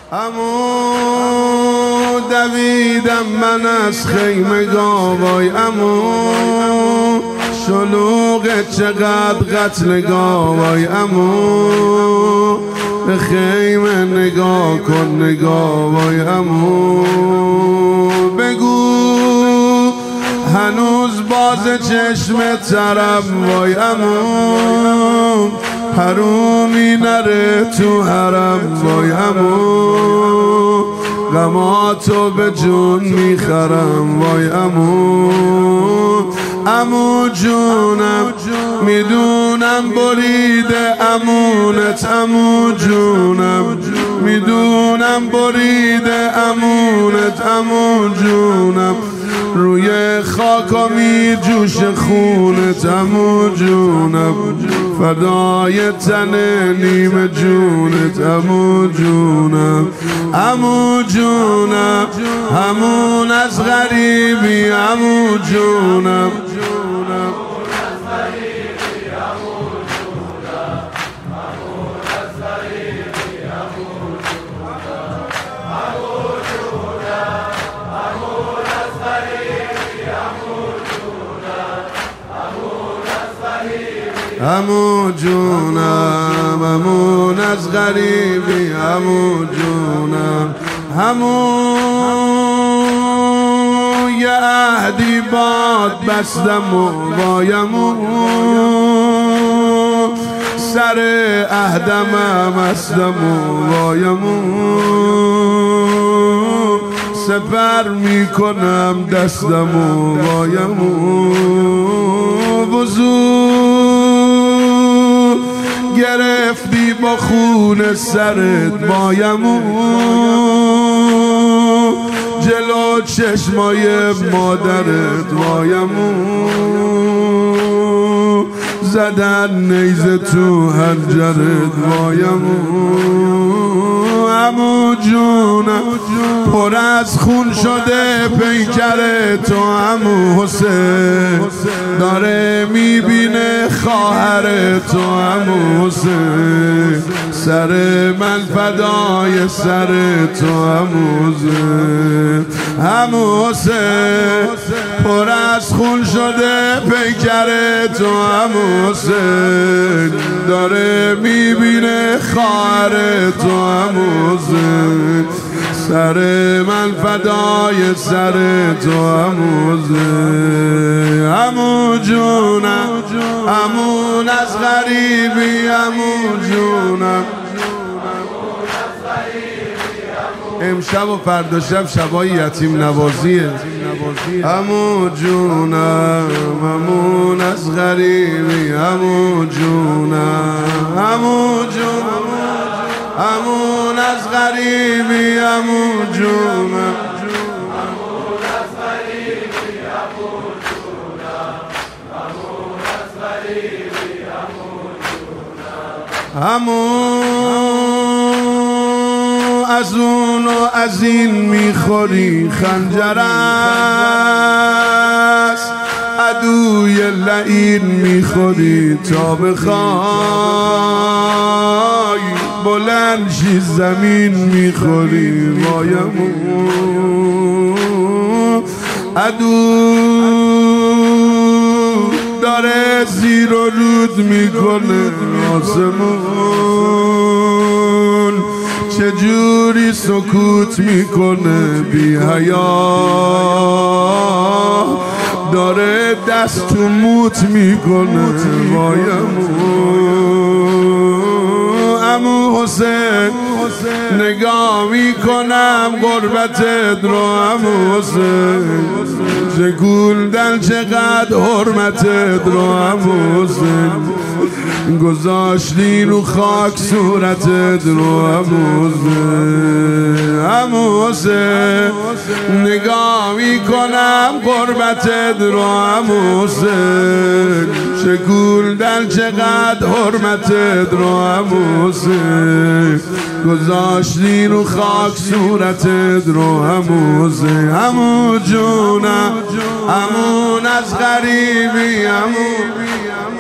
عمو دویدم من از خیمه گاوای عمو شلوغ چقدر قتل گاوای عمو به خیمه نگاه کن نگاوای عمو بگو هنوز باز چشم ترم وای عمو حرومی نره تو حرم وای عمو غماتو به جون میخرم وای عمو عمو جونم میدونم بریده امونت عمو جونم میدونم بریده امونت عمو جونم روی خاکا می جوش خونت عمو جونم فدای تن نیم جونت عمو جونم عمو جونم همون از غریبی عمو جونم عمو جونم همون از غریبی عمو جونم همون یه عهدی باد بستم و وایمو سر عهدم هستم و وایمو سپر میکنم دستم و وایمو گرفتی با خون سرت بایمو جلو چشمای مادرت وایمو زدن نیزه تو حنجرت وایمو عمو جونم پر از خون شده پیکر تو عمو حسین داره میبینه خواهر تو عمو حسین سر من فدای سر تو عمو حسین عمو حسین پر از خون شده پیکر تو عمو حسین داره میبینه خواهر تو عمو حسین سر من فدای سر تو عمو حسین عمو جونم همون از غریبی عمو جونم امشب و فردا شب شبای یتیم نوازیه عمو جونم همون از غریبی عمو جونم عمو جونم همون از غریبی عمو جونم همون از اون و از این میخوری خنجر است عدوی لعین میخوری تا بخوای بلند شی زمین میخوری وایمو عدو داره زیر و رود میکنه آسمون چجوری سکوت میکنه بی حیا داره دست تو موت میکنه وایمو عمو حسین نگاه میکنم غربتت رو عمو حسین چه گولدن چقدر حرمتت رو عمو حسین گذاشتی رو خاک صورتت رو عمو حسین عمو حسین نگاه میکنم غربتت رو عمو حسین چه گولدن چقدر حرمتت رو عمو حسین گذاشتی رو خاک صورتت رو عمو حسین عمو جونم همون از غریبی عمو